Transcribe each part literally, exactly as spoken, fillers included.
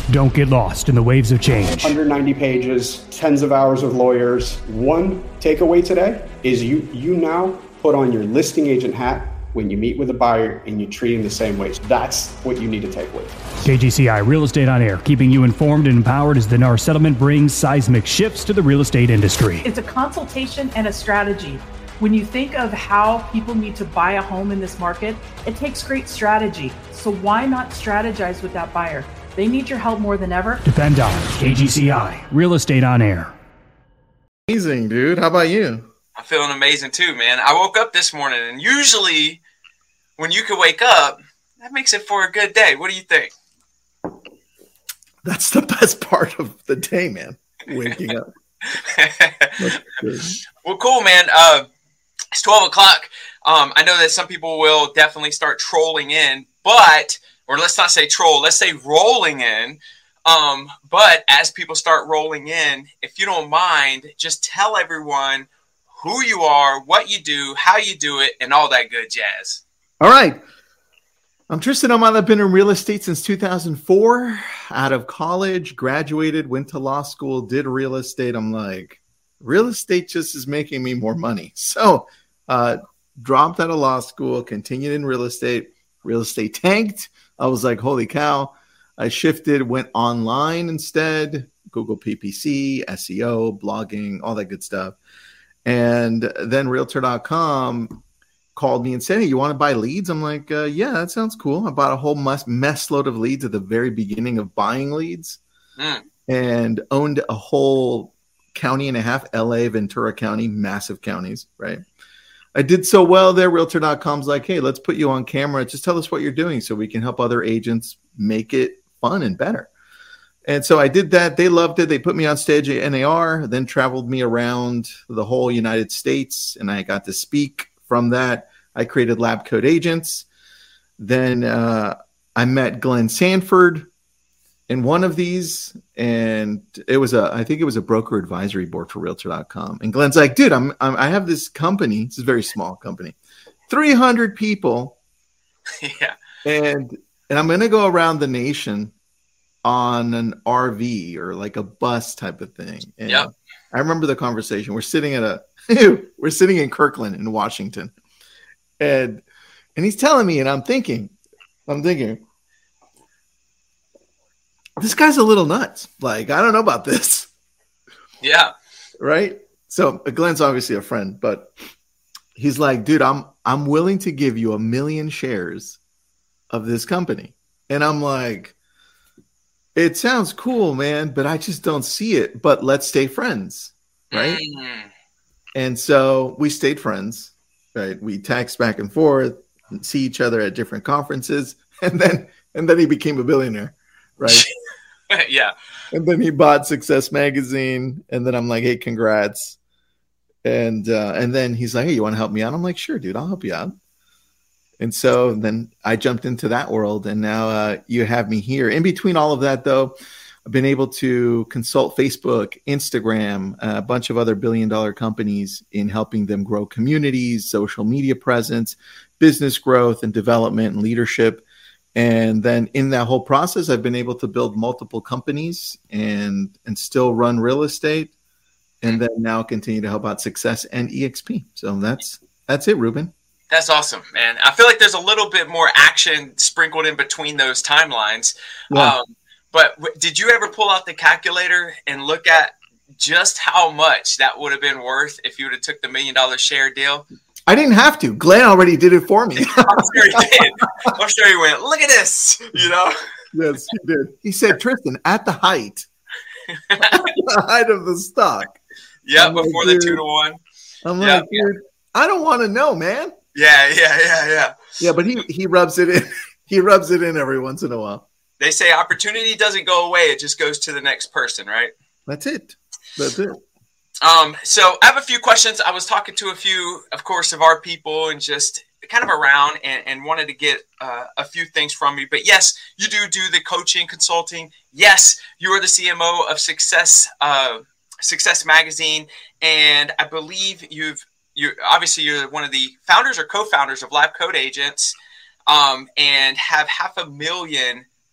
Don't get lost in the waves of change. one hundred ninety pages, tens of hours of lawyers. One takeaway today is you you now put on your listing agent hat when you meet with a buyer and you treat him the same way. So that's what you need to take away. K G C I Real Estate on Air, keeping you informed and empowered as the N A R settlement brings seismic shifts to the real estate industry. It's a consultation and a strategy. When you think of how people need to buy a home in this market, it takes great strategy. So why not strategize with that buyer? They need your help more than ever. Depend on K G C I Real Estate on Air. Amazing, dude. How about you? I'm feeling amazing too, man. I woke up this morning, and usually when you can wake up, that makes it for a good day. What do you think? That's the best part of the day, man. Waking up. Well, cool, man. Uh, it's twelve o'clock. Um, I know that some people will definitely start trolling in, but, or let's not say troll, let's say rolling in. Um, but as people start rolling in, if you don't mind, just tell everyone who you are, what you do, how you do it, and all that good jazz. All right. I'm Tristan Ahumada. I've been in real estate since two thousand four. Out of college, graduated, went to law school, did real estate. I'm like, real estate just is making me more money. So uh, dropped out of law school, continued in real estate. Real estate tanked. I was like, holy cow. I shifted, went online instead. Google P P C, S E O, blogging, all that good stuff. And then Realtor dot com called me and said, hey, you want to buy leads? I'm like, uh, yeah, that sounds cool. I bought a whole mess, mess load of leads at the very beginning of buying leads mm. and owned a whole county and a half, L A, Ventura County, massive counties, right? I did so well there. Realtor dot com's like, hey, let's put you on camera. Just tell us what you're doing so we can help other agents make it fun and better. And so I did that. They loved it. They put me on stage at N A R, then traveled me around the whole United States, and I got to speak. From that, I created Lab Coat Agents. Then uh, I met Glenn Sanford in one of these, and it was a, I think it was a broker advisory board for Realtor dot com. And Glenn's like, dude, I'm, I'm I have this company. It's a very small company, three hundred people. Yeah. And and I'm going to go around the nation on an R V or like a bus type of thing. And yep. I remember the conversation. We're sitting at a, we're sitting in Kirkland in Washington, and and he's telling me, and I'm thinking, I'm thinking, this guy's a little nuts. Like, I don't know about this. Yeah. Right. So Glenn's obviously a friend, but he's like, dude, I'm I'm willing to give you a million shares of this company, and I'm like, it sounds cool, man, but I just don't see it. But let's stay friends, right? Mm. And so we stayed friends, right? We text back and forth, and see each other at different conferences, and then and then he became a billionaire, right? Yeah. And then he bought Success Magazine, and then I'm like, hey, congrats. And uh, and then he's like, hey, you want to help me out? I'm like, sure, dude, I'll help you out. And so then I jumped into that world, and now uh, you have me here. In between all of that, though, I've been able to consult Facebook, Instagram, a bunch of other billion-dollar companies in helping them grow communities, social media presence, business growth, and development and leadership. And then in that whole process, I've been able to build multiple companies and and still run real estate, and then now continue to help out Success and E X P. So that's that's it, Ruben. That's awesome, man. I feel like there's a little bit more action sprinkled in between those timelines. Yeah. Um, but w- did you ever pull out the calculator and look at just how much that would have been worth if you would have took the million dollar share deal? I didn't have to. Glenn already did it for me. I'm sure he did. I'm sure he went, look at this, you know? Yes, he did. He said, Tristan, at the height, at the height of the stock. Yeah, I'm before like, the two to one. I'm yeah, like, dude, yeah. I don't want to know, man. Yeah, yeah, yeah, yeah. Yeah, but he he rubs it in. He rubs it in every once in a while. They say opportunity doesn't go away; it just goes to the next person, right? That's it. That's it. Um. So I have a few questions. I was talking to a few, of course, of our people, and just kind of around, and, and wanted to get uh, a few things from you. But yes, you do do the coaching, consulting. Yes, you are the C M O of Success uh, Success Magazine, and I believe you've. You're obviously you're one of the founders or co-founders of Lab Coat Agents, um, and have half a million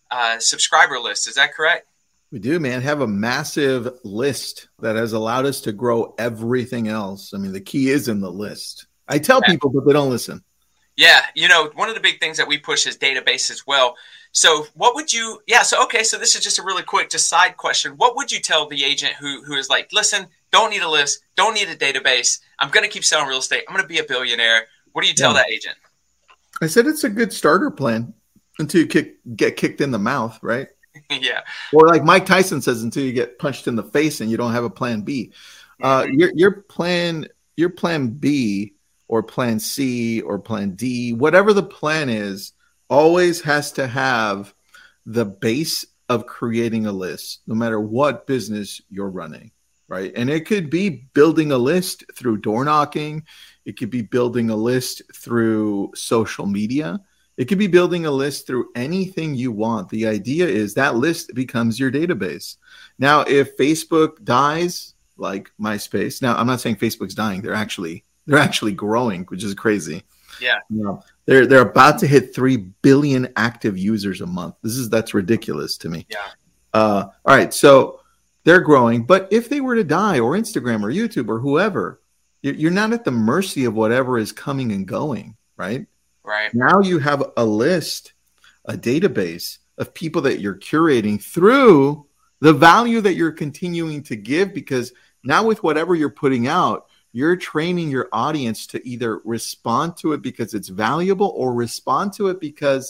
uh, subscriber list. Is that correct? We do, man. Have a massive list that has allowed us to grow everything else. I mean, the key is in the list. I tell yeah. people, but they don't listen. Yeah. You know, one of the big things that we push is database as well. So what would you, yeah. So, okay. So this is just a really quick, just side question. What would you tell the agent who, who is like, listen, don't need a list, don't need a database. I'm going to keep selling real estate. I'm going to be a billionaire. What do you tell yeah. that agent? I said, it's a good starter plan until you kick, get kicked in the mouth. Right. yeah. Or like Mike Tyson says, until you get punched in the face and you don't have a plan B. Uh, mm-hmm. your, your plan, your plan B or plan C or plan D, whatever the plan is, always has to have the base of creating a list, no matter what business you're running, right? And it could be building a list through door knocking. It could be building a list through social media. It could be building a list through anything you want. The idea is that list becomes your database. Now, if Facebook dies, like MySpace, now I'm not saying Facebook's dying. They're actually they're actually growing, which is crazy. Yeah. You know, they're they're about to hit three billion active users a month. This is that's ridiculous to me. Yeah. Uh, all right, so they're growing, but if they were to die, or Instagram or YouTube or whoever, you're not at the mercy of whatever is coming and going, right? Right. Now you have a list, a database of people that you're curating through the value that you're continuing to give, because now with whatever you're putting out, you're training your audience to either respond to it because it's valuable or respond to it because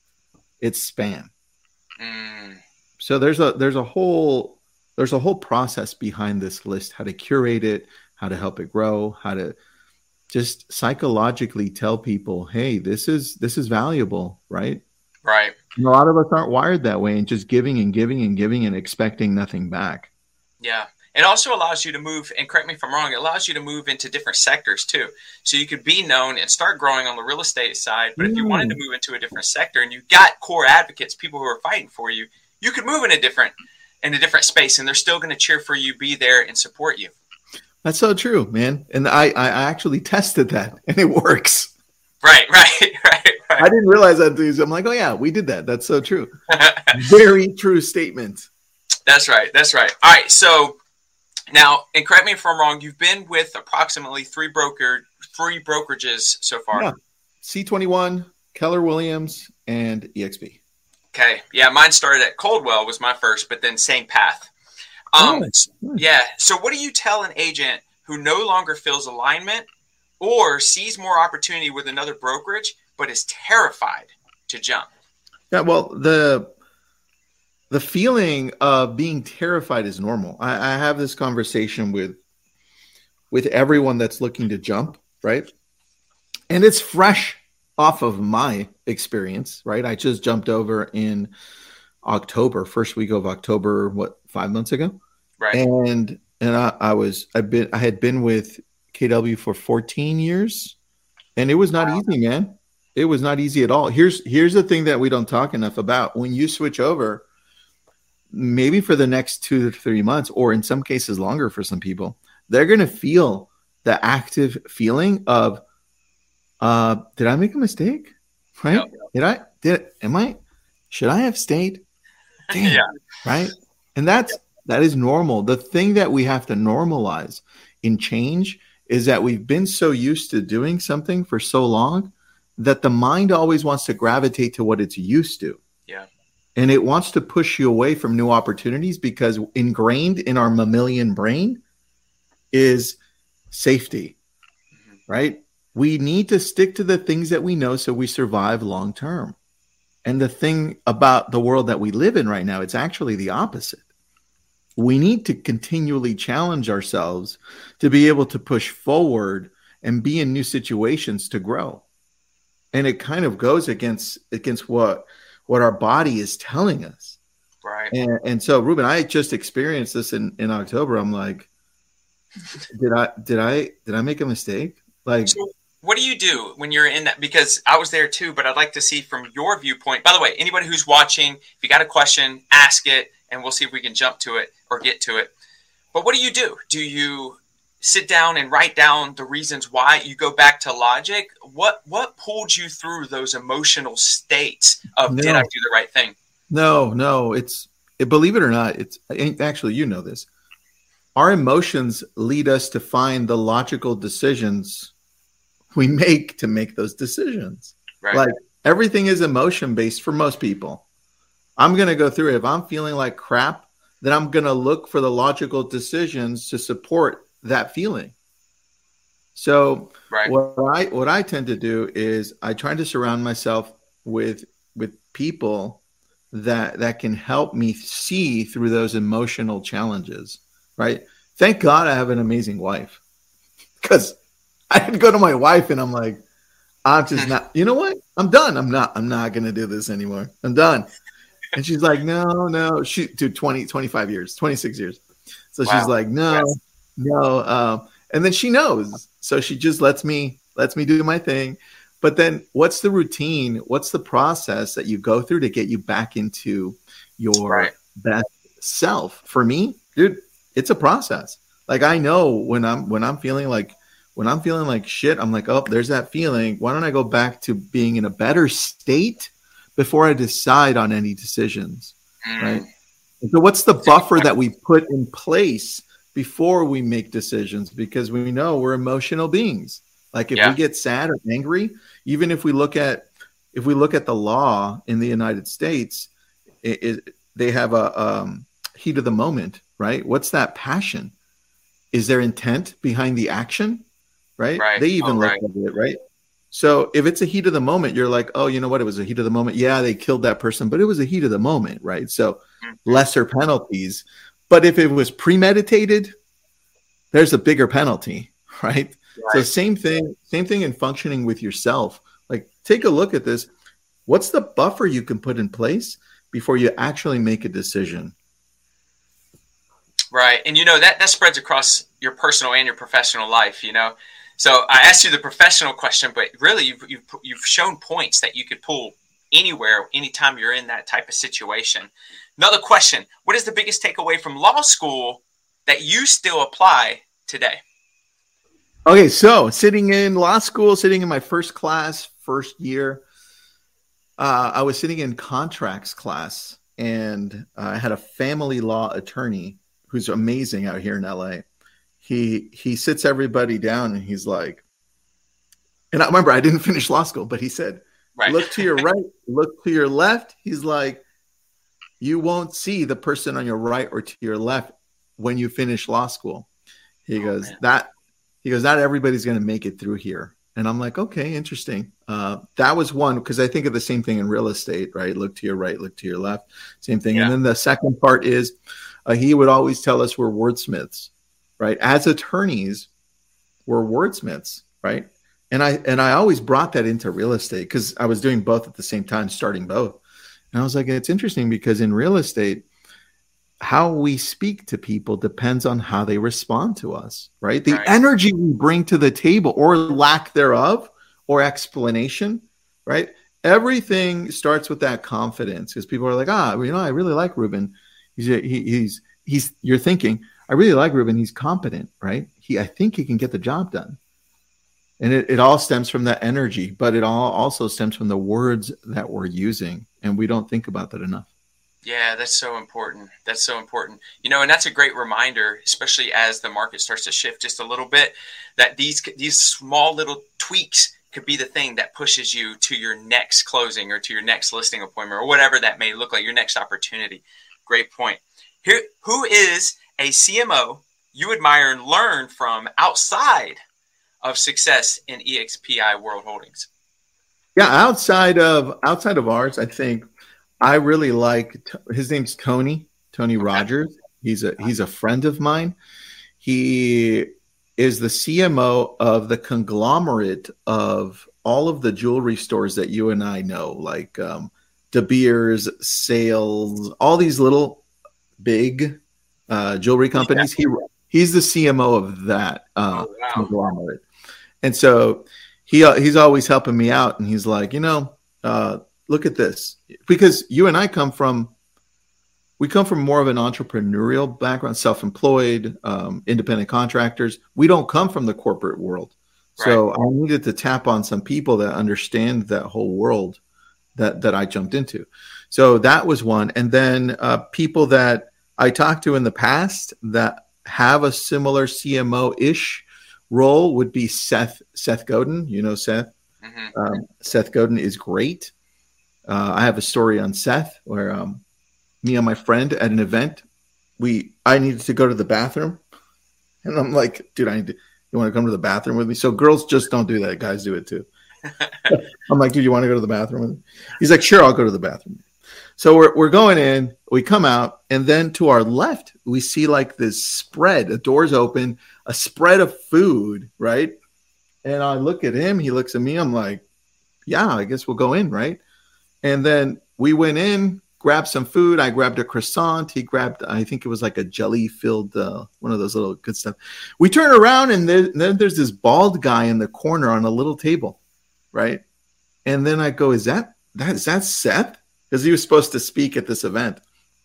it's spam. Mm. So there's a there's a whole there's a whole process behind this list, how to curate it, how to help it grow, how to just psychologically tell people, hey, this is this is valuable, right? Right. And a lot of us aren't wired that way, and just giving and giving and giving and expecting nothing back. Yeah. It also allows you to move, and correct me if I'm wrong, it allows you to move into different sectors too. So you could be known and start growing on the real estate side, but mm. if you wanted to move into a different sector and you got core advocates, people who are fighting for you, you could move in a different in a different space, and they're still going to cheer for you, be there, and support you. That's so true, man. And I, I actually tested that, and it works. Right, right, right, right. I didn't realize that until I'm like, oh yeah, we did that. That's so true. Very true statement. That's right. That's right. All right. So now, and correct me if I'm wrong, you've been with approximately three broker, three brokerages so far. Yeah. C twenty-one, Keller Williams, and E X P. Okay. Yeah, mine started at Coldwell was my first, but then same path. Um, nice. Yeah. So what do you tell an agent who no longer feels alignment or sees more opportunity with another brokerage, but is terrified to jump? Yeah, well, the the feeling of being terrified is normal. I, I have this conversation with with everyone that's looking to jump, right? And it's fresh off of my experience, right? I just jumped over in October, first week of October, what, five months ago? Right. And and I, I was I've been I had been with K W for fourteen years, and it was not wow. easy, man. It was not easy at all. Here's here's the thing that we don't talk enough about. When you switch over, maybe for the next two to three months, or in some cases longer for some people, they're going to feel the active feeling of, uh, did I make a mistake? Right? Yep. Did I, did, am I, should I have stayed? Damn, yeah. Right? And that's, yep. that is normal. The thing that we have to normalize in change is that we've been so used to doing something for so long that the mind always wants to gravitate to what it's used to. Yeah. And it wants to push you away from new opportunities because ingrained in our mammalian brain is safety, mm-hmm. right? We need to stick to the things that we know so we survive long term. And the thing about the world that we live in right now, it's actually the opposite. We need to continually challenge ourselves to be able to push forward and be in new situations to grow. And it kind of goes against against what what our body is telling us. Right. And, and so, Ruben, I just experienced this in, in October. I'm like, did I did I did I make a mistake? Like, so what do you do when you're in that? Because I was there too, but I'd like to see from your viewpoint. By the way, anybody who's watching, if you got a question, ask it, and we'll see if we can jump to it or get to it. But what do you do? Do you sit down and write down the reasons why? You go back to logic? What what pulled you through those emotional states of, no. did I do the right thing? No, no, it's it, believe it or not, it's actually, you know this. Our emotions lead us to find the logical decisions we make to make those decisions. Right. Like everything is emotion based for most people. I'm going to go through it. If I'm feeling like crap, then I'm going to look for the logical decisions to support that feeling. So right. what I what I tend to do is I try to surround myself with with people that that can help me see through those emotional challenges, right? Thank God I have an amazing wife, because I could go to my wife and I'm like, I'm just not, you know what? I'm done. I'm not, I'm not going to do this anymore. I'm done. And she's like, no, no, she to twenty, twenty-five years, twenty-six years. So wow. She's like, no, yes. no. Um, and then she knows. So she just lets me, lets me do my thing. But then what's the routine? What's the process that you go through to get you back into your right. best self? For me, dude, it's a process. Like I know when I'm, when I'm feeling like, when I'm feeling like shit, I'm like, oh, there's that feeling. Why don't I go back to being in a better state before I decide on any decisions, mm. right? And so what's the buffer that we put in place before we make decisions? Because we know we're emotional beings. Like if yeah. we get sad or angry, even if we look at if we look at the law in the United States, it, it, they have a um, heat of the moment, right? What's that passion? Is there intent behind the action, right? right. They even oh, look right. at it, right? So if it's a heat of the moment, you're like, oh, you know what? It was a heat of the moment. Yeah, they killed that person, but it was a heat of the moment, right? So mm-hmm. lesser penalties. But if it was premeditated, there's a bigger penalty, right? Right. So same thing, same thing in functioning with yourself. Like take a look at this. What's the buffer you can put in place before you actually make a decision? Right. And you know, that, that spreads across your personal and your professional life, you know? So I asked you the professional question, but really you've, you've, you've shown points that you could pull anywhere, anytime you're in that type of situation. Another question, what is the biggest takeaway from law school that you still apply today? Okay, so sitting in law school, sitting in my first class, first year, uh, I was sitting in contracts class, and I had a family law attorney who's amazing out here in L A. He he sits everybody down, and he's like, and I remember I didn't finish law school, but he said, right. Look to your right, look to your left. He's like, you won't see the person on your right or to your left when you finish law school. He oh, goes, man. that. He goes, not everybody's going to make it through here. And I'm like, okay, interesting. Uh, that was one, because I think of the same thing in real estate, right? Look to your right, look to your left, same thing. Yeah. And then the second part is uh, he would always tell us we're wordsmiths, right? As attorneys, we're wordsmiths, right? And I and I always brought that into real estate because I was doing both at the same time, starting both. And I was like, it's interesting because in real estate, how we speak to people depends on how they respond to us, right? The right. energy we bring to the table or lack thereof or explanation, right? Everything starts with that confidence because people are like, ah, you know, I really like Ruben. He's, he, he's, he's, you're thinking, I really like Ruben. He's competent, right? He, I think he can get the job done. And it, it all stems from that energy, but it all also stems from the words that we're using. And we don't think about that enough. Yeah, that's so important. That's so important. You know, and that's a great reminder, especially as the market starts to shift just a little bit, that these these small little tweaks could be the thing that pushes you to your next closing or to your next listing appointment or whatever that may look like, your next opportunity. Great point. Here, who is a C M O you admire and learn from outside of success in E X P I World Holdings? Yeah, outside of outside of ours, I think I really like, his name's Tony, Tony Rogers. He's a, he's a friend of mine. He is the C M O of the conglomerate of all of the jewelry stores that you and I know, like um, De Beers, Sales, all these little big uh, jewelry companies. He He's the C M O of that uh, oh, wow. conglomerate. And so he uh, he's always helping me out. And he's like, you know, uh, look at this, because you and I come from, we come from more of an entrepreneurial background, self-employed, um, independent contractors. We don't come from the corporate world. Right. So I needed to tap on some people that understand that whole world that, that I jumped into. So that was one. And then uh, people that I talked to in the past that have a similar C M O-ish role would be Seth, Seth Godin. You know Seth? Mm-hmm. Um, Seth Godin is great. Uh, I have a story on Seth where um, me and my friend at an event, we I needed to go to the bathroom. And I'm like, dude, I need to, you want to come to the bathroom with me? So girls just don't do that. Guys do it too. I'm like, dude, you want to go to the bathroom with me? He's like, sure, I'll go to the bathroom. So we're we're going in, we come out, and then to our left, we see like this spread, the doors open, a spread of food, right? And I look at him, he looks at me, I'm like, yeah, I guess we'll go in, right? And then we went in, grabbed some food. I grabbed a croissant. He grabbed, I think it was like a jelly-filled, uh, one of those little good stuff. We turn around, and there, then there's this bald guy in the corner on a little table, right? And then I go, is that, that is that Seth? Because he was supposed to speak at this event.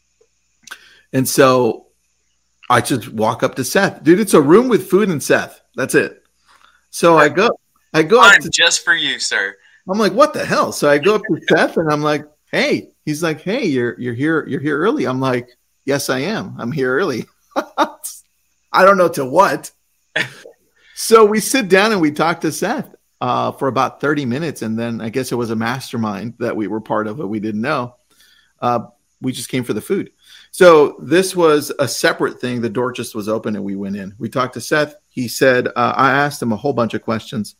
And so I just walk up to Seth. Dude, it's a room with food and Seth. That's it. So I go, I go up I'm to, just for you, sir. I'm like, what the hell? So I go up to Seth and I'm like, hey. He's like, hey, you're you're here, you're here early. I'm like, yes, I am. I'm here early. I don't know to what. So we sit down and we talk to Seth uh, for about thirty minutes. And then I guess it was a mastermind that we were part of, but we didn't know. Uh, we just came for the food. So this was a separate thing. The door just was open and we went in. We talked to Seth. He said, uh, I asked him a whole bunch of questions.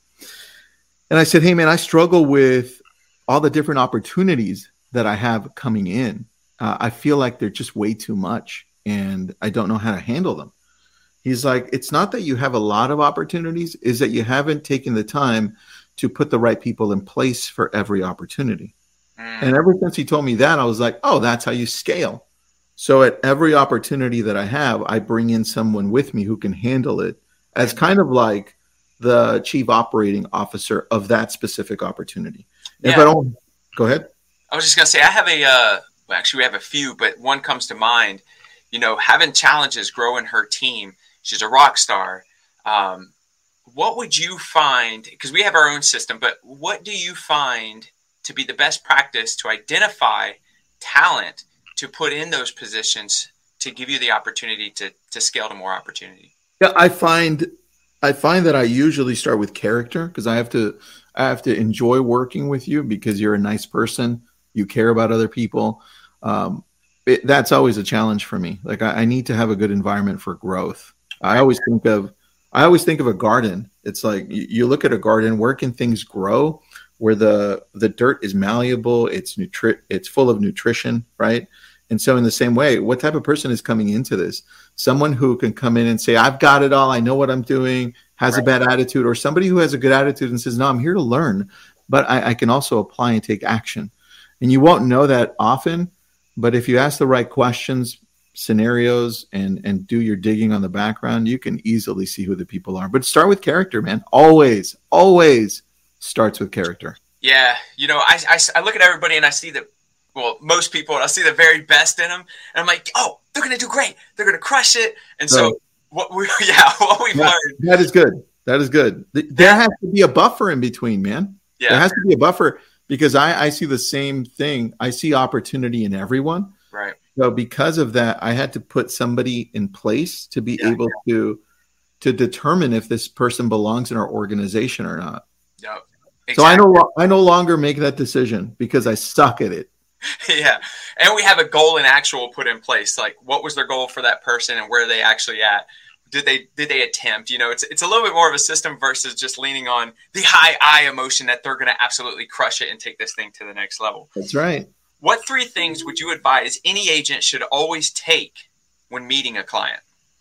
And I said, hey, man, I struggle with all the different opportunities that I have coming in. Uh, I feel like they're just way too much and I don't know how to handle them. He's like, it's not that you have a lot of opportunities, is that you haven't taken the time to put the right people in place for every opportunity. Mm. And ever since he told me that, I was like, oh, that's how you scale. So at every opportunity that I have, I bring in someone with me who can handle it as kind of like the chief operating officer of that specific opportunity. Yeah. If I don't, go ahead. I was just going to say, I have a, uh, well, actually we have a few, but one comes to mind, you know, having challenges, growing her team. She's a rock star. Um, what would you find, because we have our own system, but what do you find to be the best practice to identify talent to put in those positions to give you the opportunity to, to scale to more opportunity? Yeah, I find, I find that I usually start with character because I have to, I have to enjoy working with you because you're a nice person. You care about other people. Um, it, that's always a challenge for me. Like I, I need to have a good environment for growth. I always think of, I always think of a garden. It's like you, you look at a garden, where can things grow? Where the the dirt is malleable, it's nutri- it's full of nutrition, right? And so in the same way, what type of person is coming into this? Someone who can come in and say, I've got it all, I know what I'm doing, has right. a bad attitude, or somebody who has a good attitude and says, no, I'm here to learn, but I, I can also apply and take action. And you won't know that often, but if you ask the right questions, scenarios, and and do your digging on the background, you can easily see who the people are. But start with character, man. Always, always starts with character. Yeah. You know, I, I, I look at everybody and I see that, well, most people, and I see the very best in them. And I'm like, oh, they're going to do great. They're going to crush it. And so, so what we, yeah, what we've that, learned. That is good. That is good. There has to be a buffer in between, man. Yeah. There has to be a buffer. Because I, I see the same thing. I see opportunity in everyone. Right. So because of that, I had to put somebody in place to be yeah. able to to determine if this person belongs in our organization or not. Yep. Exactly. So I no I no longer make that decision because I suck at it. Yeah. And we have a goal and actual put in place. Like what was their goal for that person and where are they actually at? Did they did they attempt? You know, it's it's a little bit more of a system versus just leaning on the high I emotion that they're going to absolutely crush it and take this thing to the next level. That's right. What three things would you advise any agent should always take when meeting a client?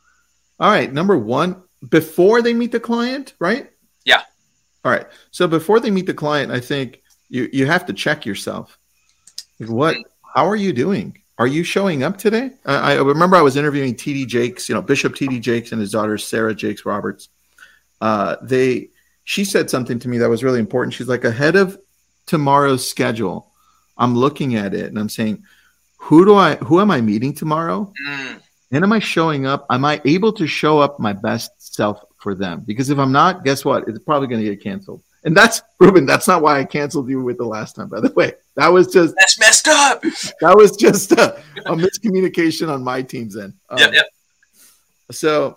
All right. Number one, before they meet the client, right? Yeah. All right. So before they meet the client, I think you, you have to check yourself. What? How are you doing? Are you showing up today? I, I remember I was interviewing T D Jakes, you know, Bishop T D Jakes and his daughter, Sarah Jakes Roberts. Uh, they, she said something to me that was really important. She's like, ahead of tomorrow's schedule, I'm looking at it and I'm saying, who do I, who am I meeting tomorrow? Mm. And am I showing up? Am I able to show up my best self for them? Because if I'm not, guess what? It's probably going to get canceled. And that's, Ruben, that's not why I canceled you with the last time, by the way. That was just. That's messed up. That was just a, a miscommunication on my team's end. Um, yep, yep. So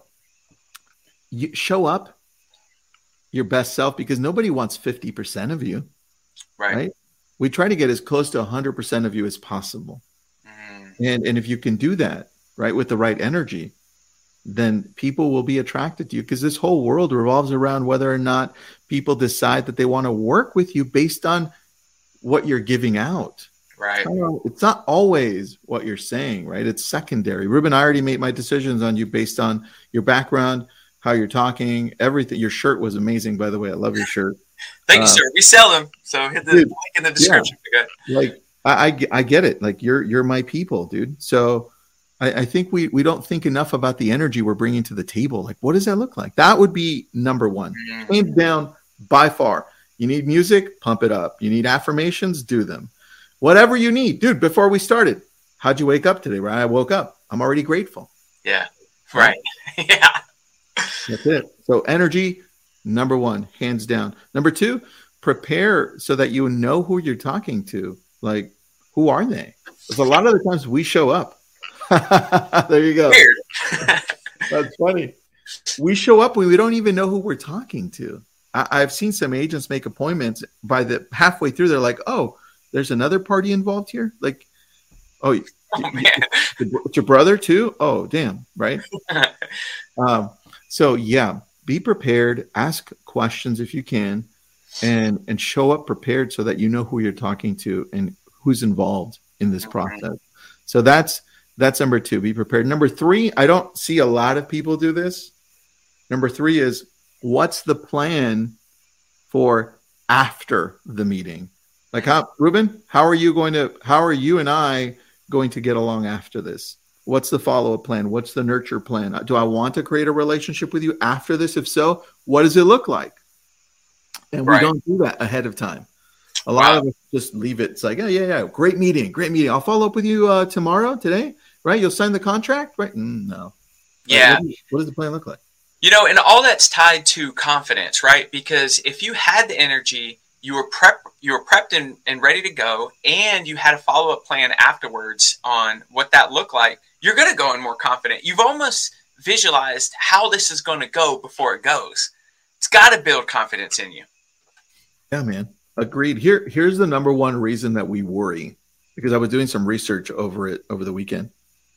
you show up your best self, because nobody wants fifty percent of you. Right. right? We try to get as close to one hundred percent of you as possible. Mm. And, and if you can do that, right, with the right energy, then people will be attracted to you, because this whole world revolves around whether or not people decide that they want to work with you based on what you're giving out. Right. It's not always what you're saying, right? It's secondary. Ruben, I already made my decisions on you based on your background, how you're talking, everything. Your shirt was amazing, by the way. I love your shirt. Thank uh, you, sir. We sell them. So hit the dude, link in the description. Yeah. Like, I, I, I get it. Like, you're, you're my people, dude. So I, I think we, we don't think enough about the energy we're bringing to the table. Like, what does that look like? That would be number one. Mm-hmm. Hands down, by far. You need music, pump it up. You need affirmations, do them. Whatever you need. Dude, before we started, how'd you wake up today? Right? I woke up. I'm already grateful. Yeah. Right. Yeah. That's it. So energy, number one, hands down. Number two, prepare so that you know who you're talking to. Like, who are they? Because a lot of the times we show up. There you go. Weird. That's funny. We show up when we don't even know who we're talking to. I- I've seen some agents make appointments. By the halfway through, they're like, oh, there's another party involved here? Like, oh, oh you, man. it's your brother too? Oh, damn, right? um, so, yeah, be prepared. Ask questions if you can, and and show up prepared so that you know who you're talking to and who's involved in this process. So that's that's number two. Be prepared. Number three, I don't see a lot of people do this. Number three is, what's the plan for after the meeting? Like, how, Ruben, how are you going to, how are you and I going to get along after this? What's the follow-up plan? What's the nurture plan? Do I want to create a relationship with you after this? If so, what does it look like? And we right. don't do that ahead of time. A lot wow. of us just leave it. It's like, oh, yeah, yeah, great meeting, great meeting. I'll follow up with you uh, tomorrow, today, right? You'll sign the contract, right? Mm, no. Yeah. Like, what, what does the plan look like? You know, and all that's tied to confidence, right? Because if you had the energy, you were prep, you were prepped and, and ready to go, and you had a follow-up plan afterwards on what that looked like, you're going to go in more confident. You've almost visualized how this is going to go before it goes. It's got to build confidence in you. Yeah, man. Agreed. Here, here's the number one reason that we worry, because I was doing some research over it over the weekend.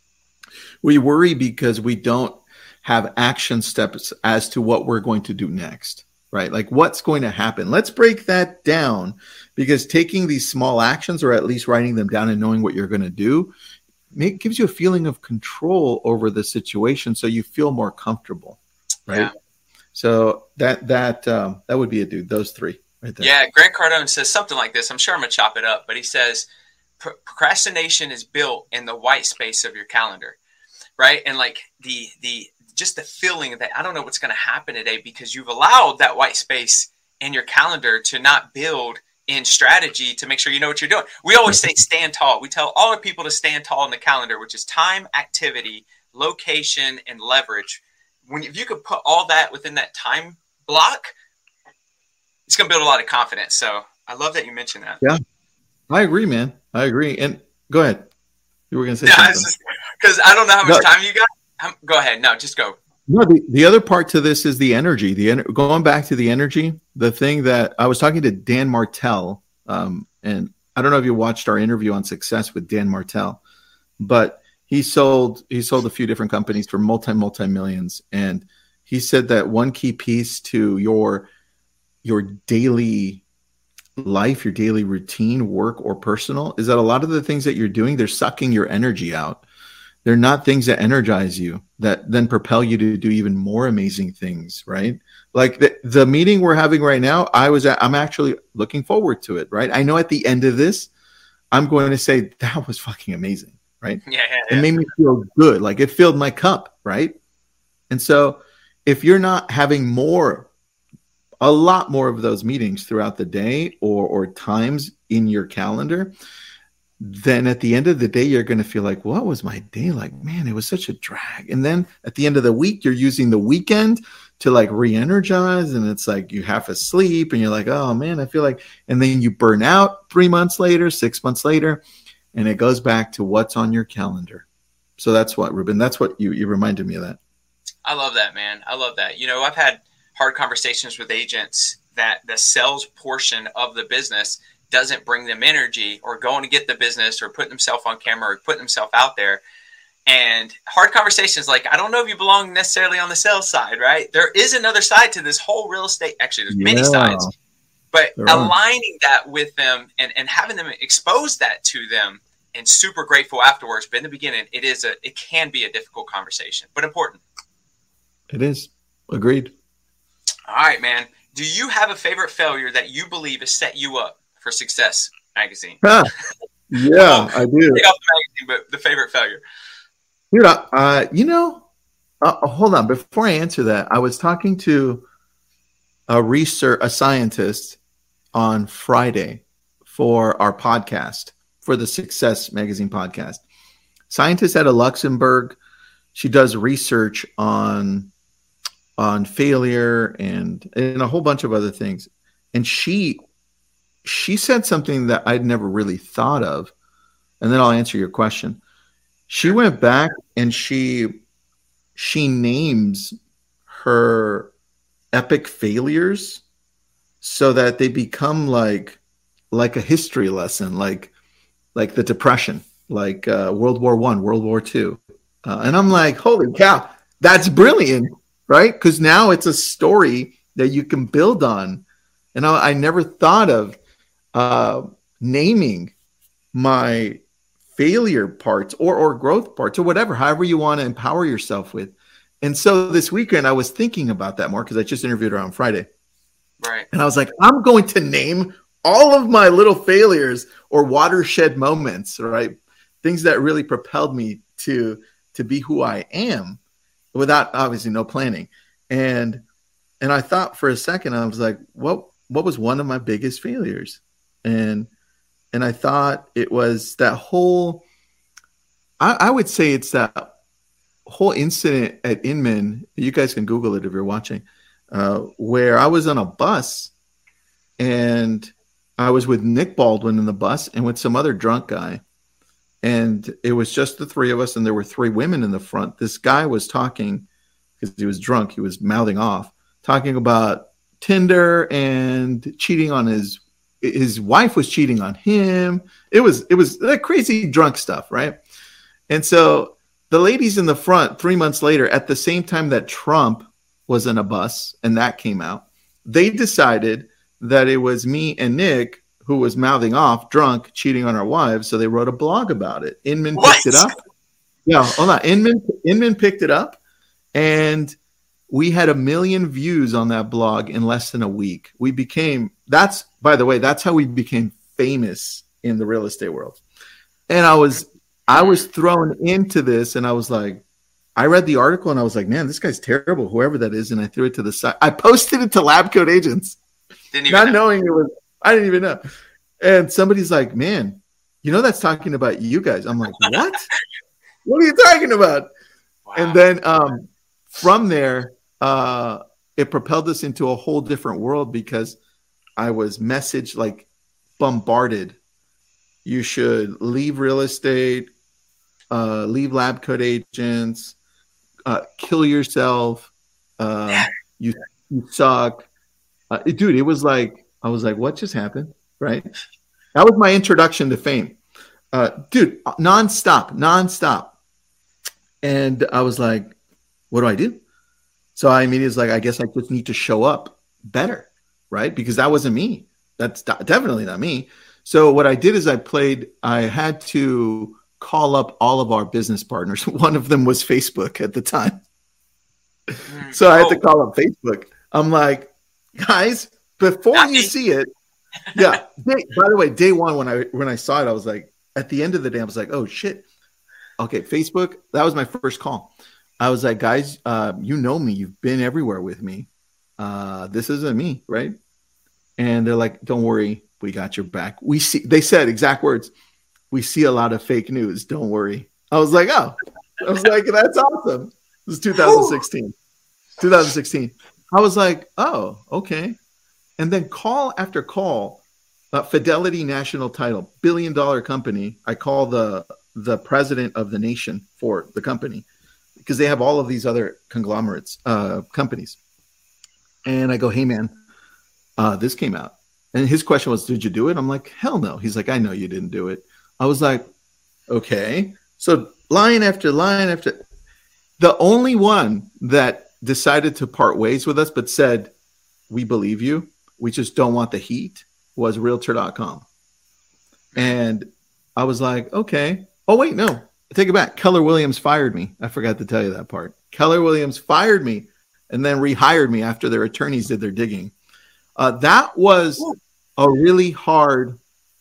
We worry because we don't have action steps as to what we're going to do next. Right? Like, what's going to happen? Let's break that down, because taking these small actions, or at least writing them down and knowing what you're going to do, make, gives you a feeling of control over the situation, so you feel more comfortable. Right? Yeah. So that that um, that would be a dude. Those three right there. Yeah. Grant Cardone says something like this. I'm sure I'm gonna chop it up, but he says procrastination is built in the white space of your calendar, right? And like the the just the feeling that I don't know what's going to happen today, because you've allowed that white space in your calendar to not build in strategy to make sure you know what you're doing. We always say stand tall. We tell all our people to stand tall in the calendar, which is time, activity, location, and leverage. When if you could put all that within that time block, it's going to build a lot of confidence. So I love that you mentioned that. Yeah, I agree, man. I agree. And go ahead. You were going to say yeah, something. Because I don't know how much no. time you got. Um, go ahead. No, just go. No, the, the other part to this is the energy. The en- going back to the energy, the thing that I was talking to Dan Martell, um, and I don't know if you watched our interview on success with Dan Martell, but he sold he sold a few different companies for multi multi millions, and he said that one key piece to your your daily life, your daily routine, work or personal, is that a lot of the things that you're doing, they're sucking your energy out. They're not things that energize you, that then propel you to do even more amazing things, right? Like the, the meeting we're having right now, I was at, I'm actually looking forward to it, right? I know at the end of this, I'm going to say that was fucking amazing, right? Yeah, yeah, yeah. It made me feel good. Like it filled my cup, right? And so if you're not having more, a lot more of those meetings throughout the day or or times in your calendar, then at the end of the day, you're going to feel like, what was my day like? Man, it was such a drag. And then at the end of the week, you're using the weekend to like re-energize, and it's like you half asleep and you're like, oh man, I feel like, and then you burn out three months later, six months later, and it goes back to what's on your calendar. So that's what, Ruben, that's what you, you reminded me of that. I love that, man. I love that. You know, I've had hard conversations with agents that the sales portion of the business doesn't bring them energy, or going to get the business, or putting themselves on camera, or putting themselves out there. And hard conversations like, I don't know if you belong necessarily on the sales side, right? There is another side to this whole real estate. Actually, there's many Yeah. sides, but There are. aligning that with them and, and having them expose that to them, and super grateful afterwards. But in the beginning, it is a, it can be a difficult conversation, but important. It is. Agreed. All right, man. Do you have a favorite failure that you believe has set you up for Success Magazine? Huh. Yeah, I do. Take off the magazine, but the favorite failure. Dude, uh, you know, uh, hold on. Before I answer that, I was talking to a research, a scientist on Friday for our podcast, for the Success Magazine podcast. Scientist out of Luxembourg. She does research on on failure and and a whole bunch of other things. And she she said something that I'd never really thought of. And then I'll answer your question. She went back and she she names her epic failures so that they become like like a history lesson, like like the Depression, like uh, World War One, World War Two, uh, and I'm like, holy cow, that's brilliant, right? Because now it's a story that you can build on, and I, I never thought of uh, naming my failure parts or or growth parts or whatever, however you want to empower yourself with. And so this weekend I was thinking about that more because I just interviewed her on Friday. Right. And I was like, I'm going to name all of my little failures or watershed moments, right? Things that really propelled me to to be who I am without obviously no planning. And and I thought for a second, I was like, what what was one of my biggest failures? And and I thought it was that whole, I, I would say it's that whole incident at Inman. You guys can Google it if you're watching, uh, where I was on a bus and I was with Nick Baldwin in the bus and with some other drunk guy. And it was just the three of us. And there were three women in the front. This guy was talking because he was drunk. He was mouthing off, talking about Tinder and cheating on his his wife was cheating on him. It was, it was that crazy drunk stuff. Right. And so the ladies in the front, three months later, at the same time that Trump was in a bus and that came out, they decided that it was me and Nick who was mouthing off, drunk, cheating on our wives. So they wrote a blog about it. Inman What? picked it up. Yeah. Hold on. Inman, Inman picked it up and we had a million views on that blog in less than a week. We became, that's, by the way, that's how we became famous in the real estate world. And I was, I was thrown into this and I was like, I read the article and I was like, man, this guy's terrible, whoever that is. And I threw it to the side. I posted it to Lab Coat Agents, Didn't even not know. knowing it was, I didn't even know. And somebody's like, man, you know, that's talking about you guys. I'm like, what? What are you talking about? Wow. And then um, from there, uh, it propelled us into a whole different world because I was messaged, like bombarded. You should leave real estate, uh, leave Lab Coat Agents, uh, kill yourself. Uh, you, you suck. Uh, it- dude, it was like, I was like, what just happened? Right. That was my introduction to fame. Uh, dude, nonstop, nonstop. And I was like, what do I do? So I immediately was like, I guess I just need to show up better, right? Because that wasn't me. That's de- definitely not me. So what I did is I played, I had to call up all of our business partners. One of them was Facebook at the time. Mm. So I had to Oh, call up Facebook. I'm like, guys, before Not you me. see it, yeah. Day, by the way, day one when I when I saw it, I was like, at the end of the day, I was like, oh shit. Okay, Facebook. That was my first call. I was like, guys, uh, you know me. You've been everywhere with me. Uh, this isn't me, right? And they're like, don't worry, we got your back. We see. They said exact words. We see a lot of fake news. Don't worry. I was like, oh, I was like, that's awesome. This is two thousand sixteen. twenty sixteen. I was like, oh, okay. And then call after call, uh, Fidelity National Title, billion dollar company. I call the the president of the nation for the company because they have all of these other conglomerates, uh, companies. And I go, hey, man, uh, this came out. And his question was, did you do it? I'm like, hell no. He's like, I know you didn't do it. I was like, okay. So line after line after. The only one that decided to part ways with us but said, we believe you, we just don't want the heat, was realtor dot com. And I was like, okay. Oh, wait, no. I take it back. Keller Williams fired me. I forgot to tell you that part. Keller Williams fired me and then rehired me after their attorneys did their digging. Uh, that was a really hard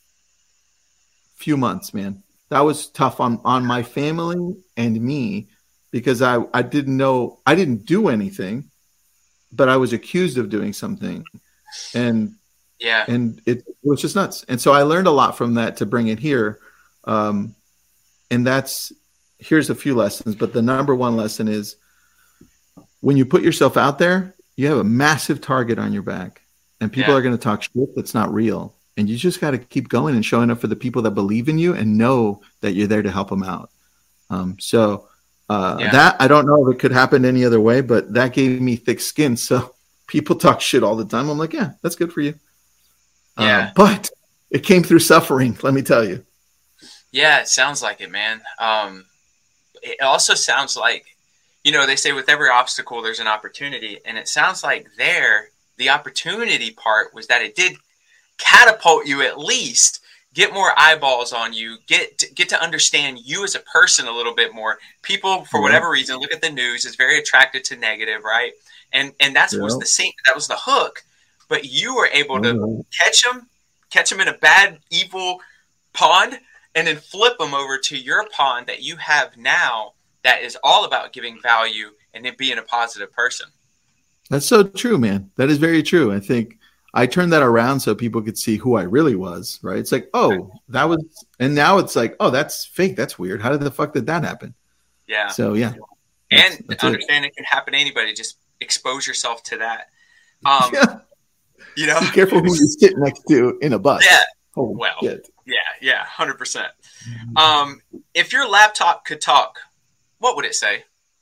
few months, man. That was tough on, on my family and me because I, I didn't know, I didn't do anything, but I was accused of doing something. And yeah, and it, it was just nuts. And so I learned a lot from that to bring it here. Um, and that's, here's a few lessons, but the number one lesson is when you put yourself out there, you have a massive target on your back and people yeah. are going to talk shit that's not real. And you just got to keep going and showing up for the people that believe in you and know that you're there to help them out. Um, so uh, yeah. that, I don't know if it could happen any other way, but that gave me thick skin. So people talk shit all the time. I'm like, yeah, that's good for you. Yeah. Uh, but it came through suffering, let me tell you. Yeah, it sounds like it, man. Um, it also sounds like, you know, they say with every obstacle, there's an opportunity. And it sounds like there, the opportunity part was that it did catapult you, at least get more eyeballs on you, get to, get to understand you as a person a little bit more. People, for whatever reason, look at the news, is very attracted to negative, right? And and that's yeah. was the same, that was the hook. But you were able to mm-hmm. catch them, catch them in a bad, evil pond, and then flip them over to your pond that you have now that is all about giving value and then being a positive person. That's so true, man. That is very true. I think I turned that around so people could see who I really was, right? It's like, oh, that was, and now it's like, oh, that's fake. That's weird. How did the fuck did that happen? Yeah. So, yeah. And that's, that's understand it. it can happen to anybody. Just expose yourself to that. Um, yeah. You know, be careful who you sit next to in a bus. Yeah. Oh, well, shit. yeah, yeah, one hundred percent. Um, if your laptop could talk, what would it say?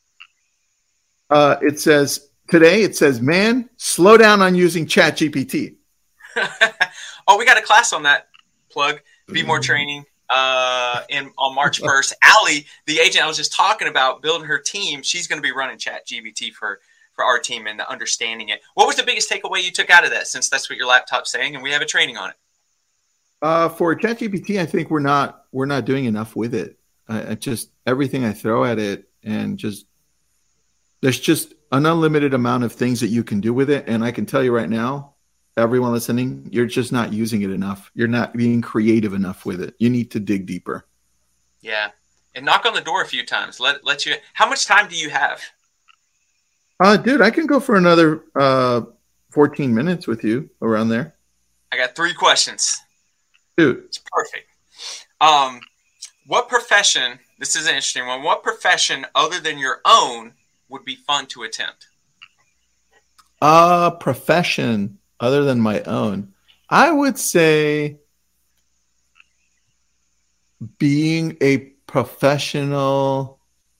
Uh, it says, today it says, man, slow down on using Chat G P T. Oh, we got a class on that. Plug. Be More training uh, in on March first. Allie, the agent I was just talking about, building her team, she's going to be running Chat G P T for, for our team and understanding it. What was the biggest takeaway you took out of that, since that's what your laptop's saying and we have a training on it? Uh, for Chat G P T, I think we're not we're not doing enough with it. I, I just everything I throw at it, and just there's just an unlimited amount of things that you can do with it. And I can tell you right now, everyone listening, you're just not using it enough. You're not being creative enough with it. You need to dig deeper. Yeah, and knock on the door a few times. Let let you. How much time do you have? Uh, dude, I can go for another uh fourteen minutes with you around there. I got three questions. Dude, it's perfect. Um, what profession? This is an interesting one. What profession other than your own would be fun to attempt? Uh, profession other than my own, I would say being a professional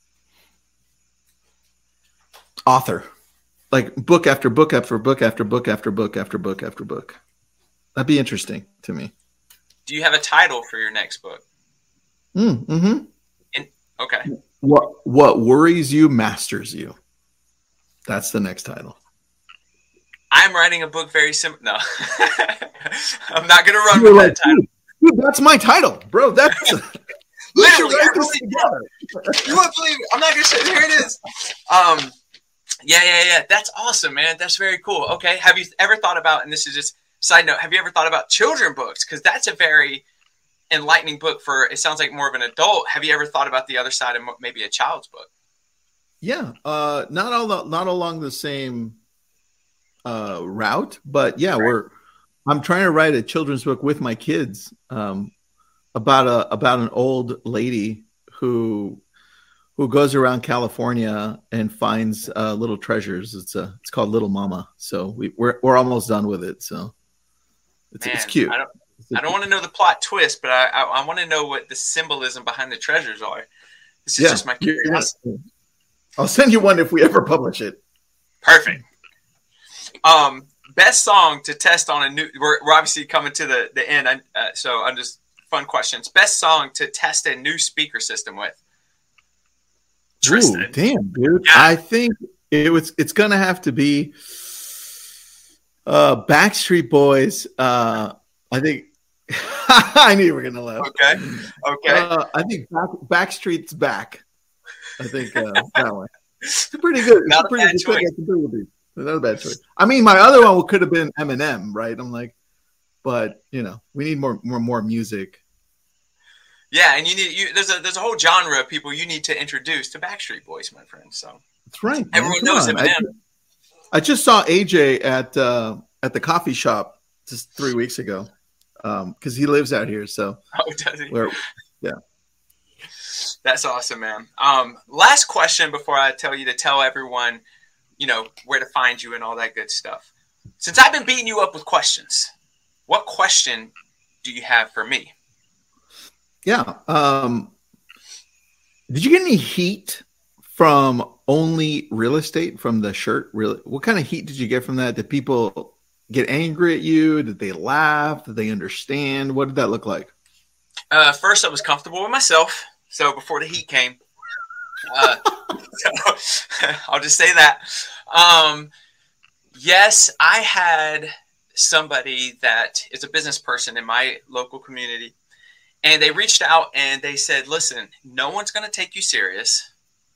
author, like book after book after book after book after book after book after book. That'd be interesting to me. Do you have a title for your next book? Mm, mm-hmm. In, okay. What What worries you masters you. That's the next title. I'm writing a book very simple. No, I'm not going to run You're with like, that title. Dude, that's my title, bro. That's literally. I really, you won't believe it. I'm not going to say. Here it is. Um, yeah, yeah, yeah. That's awesome, man. That's very cool. Okay. Have you ever thought about? And this is just. Side note, have you ever thought about children books? Because that's a very enlightening book for, it sounds like more of an adult. Have you ever thought about the other side of maybe a child's book? Yeah, uh, not all the, not along the same uh, route, but yeah, right. we're. I'm trying to write a children's book with my kids um, about a about an old lady who who goes around California and finds uh, little treasures. It's a it's called Little Mama. So we, we're we're almost done with it. So it's Man, it's cute. I don't, I don't want to know the plot twist, but I I, I want to know what the symbolism behind the treasures are. This is Yeah. just my curiosity. I'll send you one if we ever publish it. Perfect. Um, best song to test on a new. We're, we're obviously coming to the the end, I, uh, so I'm just fun questions. Best song to test a new speaker system with. Tristan. Ooh, damn, dude. Yeah. I think it was. It's gonna have to be uh, Backstreet Boys. Uh, I think I knew you were gonna laugh. Okay. Okay. Uh, I think back, Backstreet's Back. I think uh, that one. It's pretty good. It's Not a pretty, bad it's pretty choice. good. Not a bad choice. I mean, my other one could have been Eminem, right? I'm like, but you know, we need more, more, more music. Yeah, and you need you. There's a there's a whole genre of people you need to introduce to Backstreet Boys, my friend. So That's right. man. everyone Come knows on. Eminem. I, I just saw A J at uh, at the coffee shop just three weeks ago because um, he lives out here. So Oh, does he? we're, yeah. That's awesome, man. Um, last question before I tell you to tell everyone, you know, where to find you and all that good stuff. Since I've been beating you up with questions, what question do you have for me? Yeah. Um, did you get any heat from Only Real Estate from the shirt? Really, what kind of heat did you get from that? Did people get angry at you? Did they laugh? Did they understand? What did that look like? Uh, first, I was comfortable with myself. So before the heat came, uh, so, I'll just say that. Um, yes, I had somebody that is a business person in my local community. And they reached out and they said, listen, no one's going to take you serious.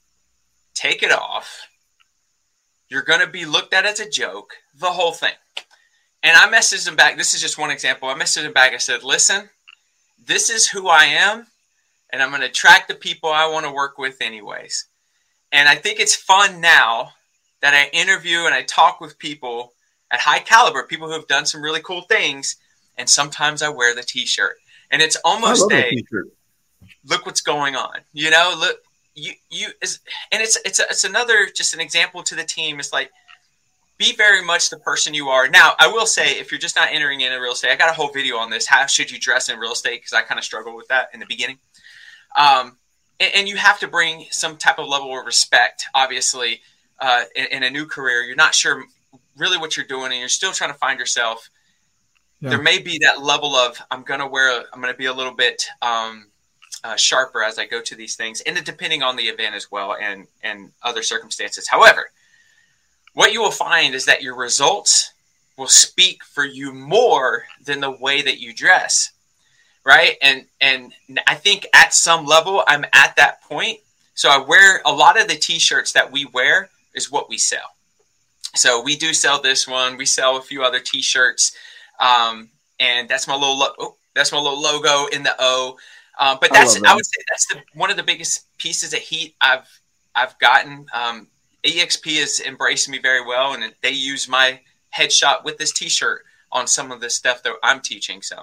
Take it off. You're going to be looked at as a joke, the whole thing. And I messaged them back. This is just one example. I messaged them back. I said, listen, this is who I am. And I'm going to attract the people I want to work with anyways. And I think it's fun now that I interview and I talk with people at high caliber, people who have done some really cool things. And sometimes I wear the t-shirt. And it's almost a look what's going on, you know, look, you, you is, and it's, it's, it's another, just an example to the team. It's like, be very much the person you are. Now, I will say, if you're just not entering into real estate, I got a whole video on this. How should you dress in real estate? Cause I kind of struggled with that in the beginning. Um, and, and you have to bring some type of level of respect, obviously, uh, in, in a new career. You're not sure really what you're doing and you're still trying to find yourself. Yeah. There may be that level of I'm going to wear, a, I'm going to be a little bit um, uh, sharper as I go to these things, and depending on the event as well and, and other circumstances. However, what you will find is that your results will speak for you more than the way that you dress, right? And and I think at some level I'm at that point. So I wear a lot of the t-shirts that we wear is what we sell. So we do sell this one. We sell a few other t-shirts. Um, and that's my little, lo- oh, that's my little logo in the O. Uh, but that's, I, that. I would say that's the, one of the biggest pieces of heat I've, I've gotten. Um, E X P has embraced me very well, and they use my headshot with this t-shirt on some of the stuff that I'm teaching. So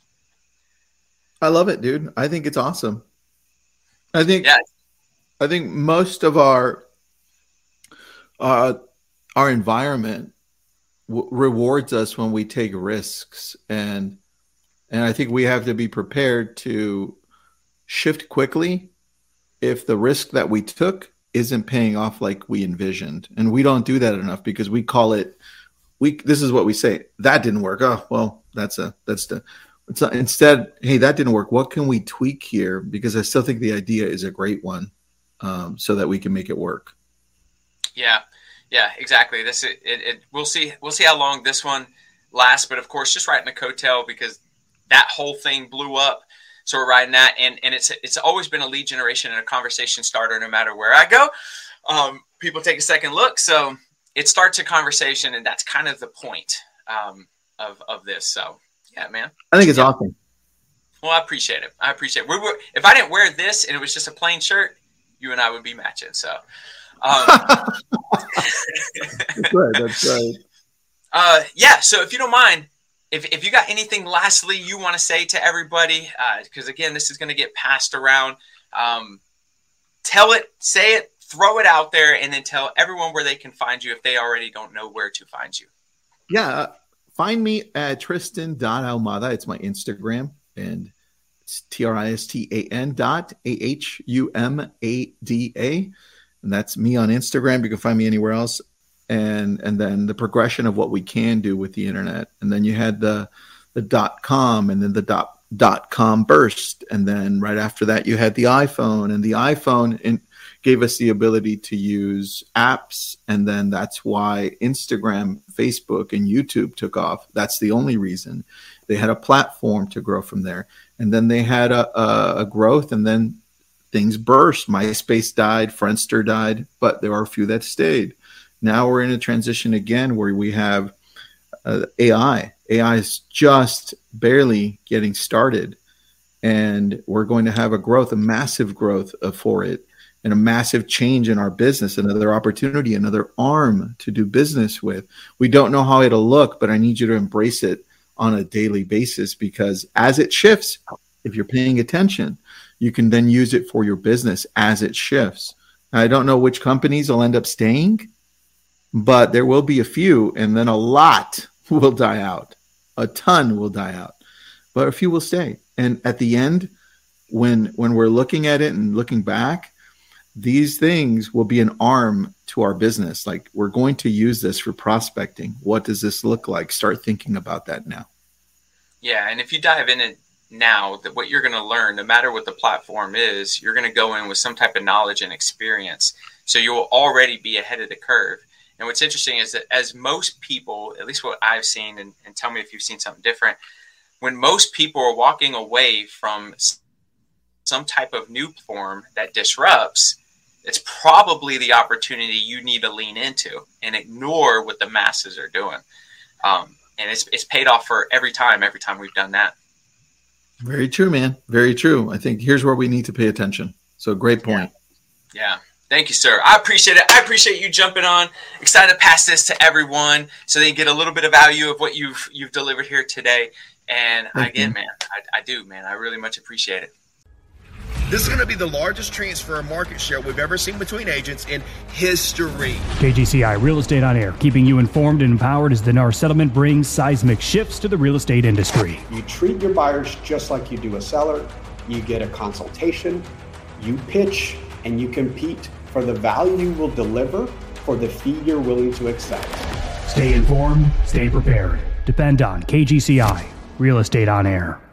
I love it, dude. I think it's awesome. I think, yeah. I think most of our, uh, our environment w- rewards us when we take risks, and and I think we have to be prepared to shift quickly if the risk that we took isn't paying off like we envisioned. And we don't do that enough because we call it we this is what we say, that didn't work. Oh, well, that's a that's the it's a, instead, hey, that didn't work. What can we tweak here? Because I still think the idea is a great one, um, so that we can make it work. Yeah. Yeah, exactly. This it, it, it we'll see we'll see how long this one lasts, but of course, just riding a coattail because that whole thing blew up. So we're riding that, and and it's it's always been a lead generation and a conversation starter, no matter where I go. Um, people take a second look, so it starts a conversation, and that's kind of the point um, of of this. So yeah, man, I think it's yeah. awesome. Well, I appreciate it. I appreciate it. We were if I didn't wear this and it was just a plain shirt, you and I would be matching. So. Um, that's right. That's right. Uh, yeah. So if you don't mind, if, if you got anything lastly you want to say to everybody, uh, because again, this is going to get passed around. Um, tell it, say it, throw it out there, and then tell everyone where they can find you if they already don't know where to find you. Yeah. Find me at tristan dot ahumada. It's my Instagram, and it's T R I S T A N dot A H U M A D A. And that's me on Instagram. You can find me anywhere else. And and then the progression of what we can do with the internet. And then you had the the dot com, and then the dot dot com burst. And then right after that, you had the iPhone, and the iPhone in, gave us the ability to use apps. And then that's why Instagram, Facebook, and YouTube took off. That's the only reason. They had a platform to grow from there. And then they had a, a, a growth, and then things burst. MySpace died, Friendster died, but there are a few that stayed. Now we're in a transition again where we have uh, A I. A I is just barely getting started, and we're going to have a growth, a massive growth uh, for it, and a massive change in our business, another opportunity, another arm to do business with. We don't know how it'll look, but I need you to embrace it on a daily basis, because as it shifts, if you're paying attention, you can then use it for your business as it shifts. Now, I don't know which companies will end up staying, but there will be a few, and then a lot will die out. A ton will die out, but a few will stay. And at the end, when when we're looking at it and looking back, these things will be an arm to our business. Like, we're going to use this for prospecting. What does this look like? Start thinking about that now. Yeah, and if you dive in it now, that what you're going to learn, no matter what the platform is, you're going to go in with some type of knowledge and experience. So you will already be ahead of the curve. And what's interesting is that as most people, at least what I've seen, and, and tell me if you've seen something different, when most people are walking away from some type of new form that disrupts, it's probably the opportunity you need to lean into and ignore what the masses are doing. Um, and it's it's paid off for every time, every time we've done that. Very true, man. Very true. I think here's where we need to pay attention. So great point. Yeah. yeah. Thank you, sir. I appreciate it. I appreciate you jumping on. Excited to pass this to everyone so they get a little bit of value of what you've you've delivered here today. And Thank again, you. man, I, I do, man. I really much appreciate it. This is going to be the largest transfer of market share we've ever seen between agents in history. K G C I Real Estate on Air, keeping you informed and empowered as the N A R settlement brings seismic shifts to the real estate industry. You treat your buyers just like you do a seller. You get a consultation, you pitch, and you compete for the value you will deliver for the fee you're willing to accept. Stay informed, stay prepared. Depend on K G C I Real Estate on Air.